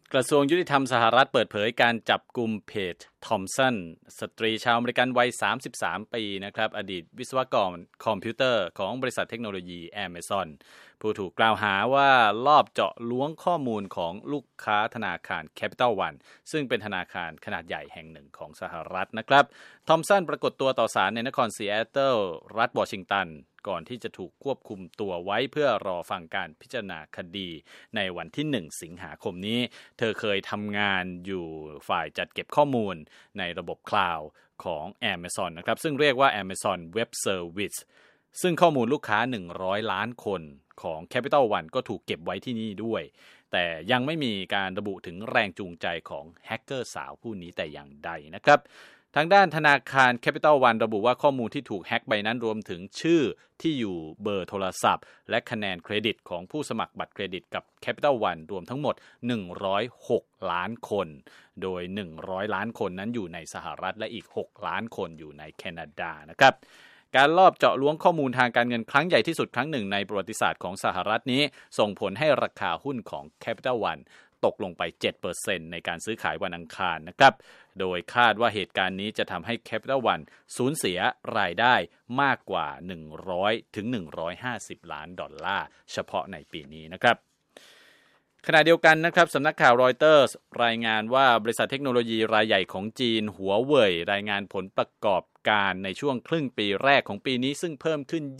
กระทรวงยุติธรรมสหรัฐเปิดเผยการจับกุมเพจทอมสันสตรีชาวอเมริกันวัย33ปีนะครับอดีตวิศวกรคอมพิวเตอร์ของบริษัทเทคโนโลยี Amazon ผู้ถูกกล่าวหาว่าลอบเจาะล้วงข้อมูลของลูกค้าธนาคาร Capital One ซึ่งเป็นธนาคารขนาดใหญ่แห่งหนึ่งของสหรัฐนะครับทอมสันปรากฏตัวต่อศาลในนครซีแอตเทิลรัฐวอชิงตันก่อนที่จะถูกควบคุมตัวไว้เพื่อรอฟังการพิจารณาคดีในวันที่1สิงหาคมนี้เธอเคยทำงานอยู่ฝ่ายจัดเก็บข้อมูลในระบบคลาวด์ของ Amazon นะครับซึ่งเรียกว่า Amazon Web Service ซึ่งข้อมูลลูกค้า100ล้านคนของ Capital One ก็ถูกเก็บไว้ที่นี่ด้วยแต่ยังไม่มีการระบุถึงแรงจูงใจของแฮกเกอร์สาวผู้นี้แต่อย่างใดนะครับทางด้านธนาคาร Capital One ระบุว่าข้อมูลที่ถูกแฮ็กไปนั้นรวมถึงชื่อที่อยู่เบอร์โทรศัพท์และคะแนนเครดิตของผู้สมัครบัตรเครดิตกับ Capital One รวมทั้งหมด106ล้านคนโดย100ล้านคนนั้นอยู่ในสหรัฐและอีก6ล้านคนอยู่ในแคนาดานะครับการลอบเจาะล้วงข้อมูลทางการเงินครั้งใหญ่ที่สุดครั้งหนึ่งในประวัติศาสตร์ของสหรัฐนี้ส่งผลให้ราคาหุ้นของ Capital One ตกลงไป 7% ในการซื้อขายวันอังคารนะครับโดยคาดว่าเหตุการณ์นี้จะทำให้ Capital One สูญเสียรายได้มากกว่า100ถึง150ล้านดอลลาร์เฉพาะในปีนี้นะครับขณะเดียวกันนะครับสำนักข่าวรอยเตอร์สรายงานว่าบริษัทเทคโนโลยีรายใหญ่ของจีนหัวเว่ยรายงานผลประกอบการในช่วงครึ่งปีแรกของปีนี้ซึ่งเพิ่มขึ้น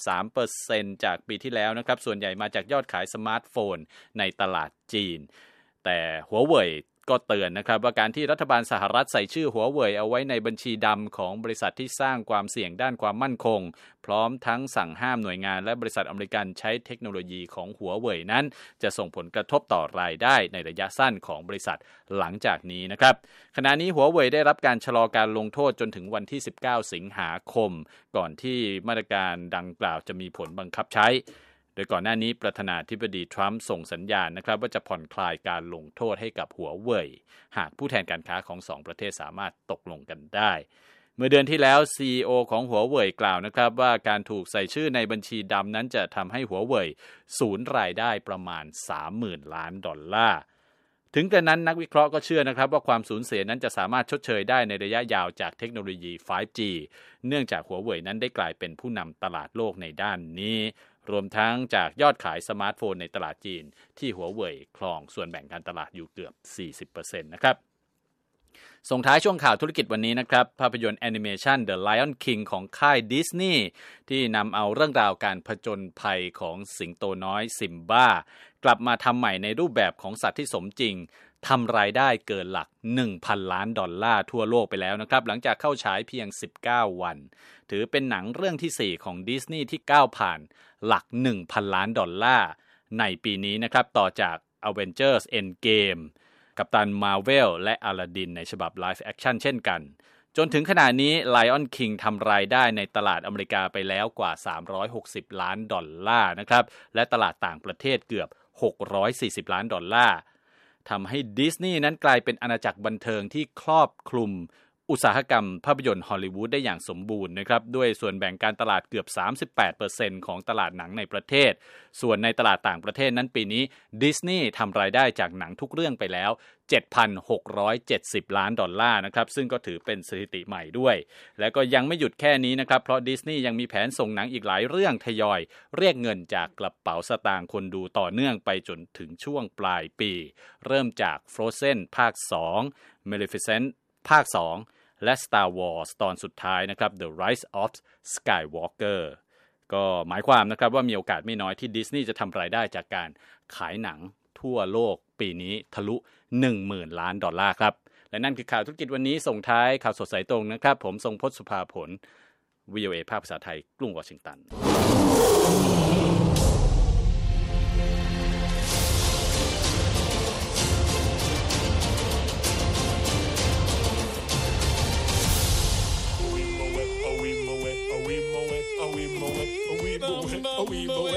23% จากปีที่แล้วนะครับส่วนใหญ่มาจากยอดขายสมาร์ทโฟนในตลาดจีนแต่หัวเว่ยก็เตือนนะครับว่าการที่รัฐบาลสหรัฐใส่ชื่อหัวเว่ยเอาไว้ในบัญชีดำของบริษัทที่สร้างความเสี่ยงด้านความมั่นคงพร้อมทั้งสั่งห้ามหน่วยงานและบริษัทอเมริกันใช้เทคโนโลยีของหัวเว่ยนั้นจะส่งผลกระทบต่อรายได้ในระยะสั้นของบริษัทหลังจากนี้นะครับขณะนี้หัวเว่ยได้รับการชะลอการลงโทษจนถึงวันที่19สิงหาคมก่อนที่มาตรการดังกล่าวจะมีผลบังคับใช้โดยก่อนหน้านี้ประธานาธิบดีทรัมป์ส่งสัญญาณนะครับว่าจะผ่อนคลายการลงโทษให้กับหัวเว่ยหากผู้แทนการค้าของ2ประเทศสามารถตกลงกันได้เมื่อเดือนที่แล้ว CEO ของหัวเว่ยกล่าวนะครับว่าการถูกใส่ชื่อในบัญชีดำนั้นจะทำให้หัวเว่ยสูญรายได้ประมาณ 30,000 ล้านดอลลาร์ถึงกระนั้นนักวิเคราะห์ก็เชื่อนะครับว่าความสูญเสียนั้นจะสามารถชดเชยได้ในระยะยาวจากเทคโนโลยี 5G เนื่องจากหัวเว่ยนั้นได้กลายเป็นผู้นำตลาดโลกในด้านนี้รวมทั้งจากยอดขายสมาร์ทโฟนในตลาดจีนที่หัวเว่ยครองส่วนแบ่งการตลาดอยู่เกือบ 40% นะครับส่งท้ายช่วงข่าวธุรกิจวันนี้นะครับภาพยนตร์แอนิเมชัน The Lion King ของค่ายดิสนีย์ที่นำเอาเรื่องราวการผจญภัยของสิงโตน้อยซิมบ้ากลับมาทำใหม่ในรูปแบบของสัตว์ที่สมจริงทำรายได้เกินหลัก 1,000 ล้านดอลลาร์ทั่วโลกไปแล้วนะครับหลังจากเข้าฉายเพียง19วันถือเป็นหนังเรื่องที่4ของดิสนีย์ที่ก้าวผ่านหลัก 1,000 ล้านดอลลาร์ในปีนี้นะครับต่อจาก Avengers Endgame กัปตัน Marvel และอลาดินในฉบับไลฟ์แอคชั่นเช่นกันจนถึงขณะนี้ Lion King ทำรายได้ในตลาดอเมริกาไปแล้วกว่า360ล้านดอลลาร์นะครับและตลาดต่างประเทศเกือบ640ล้านดอลลาร์ทำให้ดิสนีย์นั้นกลายเป็นอาณาจักรบันเทิงที่ครอบคลุมอุตสาหกรรมภาพยนตร์ฮอลลีวูดได้อย่างสมบูรณ์นะครับด้วยส่วนแบ่งการตลาดเกือบ 38% ของตลาดหนังในประเทศส่วนในตลาดต่างประเทศนั้นปีนี้ดิสนีย์ทำรายได้จากหนังทุกเรื่องไปแล้ว 7,670 ล้านดอลลาร์นะครับซึ่งก็ถือเป็นสถิติใหม่ด้วยและก็ยังไม่หยุดแค่นี้นะครับเพราะดิสนีย์ยังมีแผนส่งหนังอีกหลายเรื่องทยอยเรียกเงินจากกระเป๋าสตางค์คนดูต่อเนื่องไปจนถึงช่วงปลายปีเริ่มจาก Frozen ภาค 2 Maleficent ภาค 2และ Star Wars ตอนสุดท้ายนะครับ The Rise of Skywalker ก็หมายความนะครับว่ามีโอกาสไม่น้อยที่ดิสนีย์จะทำรายได้จากการขายหนังทั่วโลกปีนี้ทะลุ 10,000 ล้านดอลลาร์ครับและนั่นคือข่าวธุรกิจวันนี้ส่งท้ายข่าวสดสายตรงนะครับผมทรงพจน์สุภาผล VOA ภาคภาษาไทยกรุงวอชิงตัน we mow it,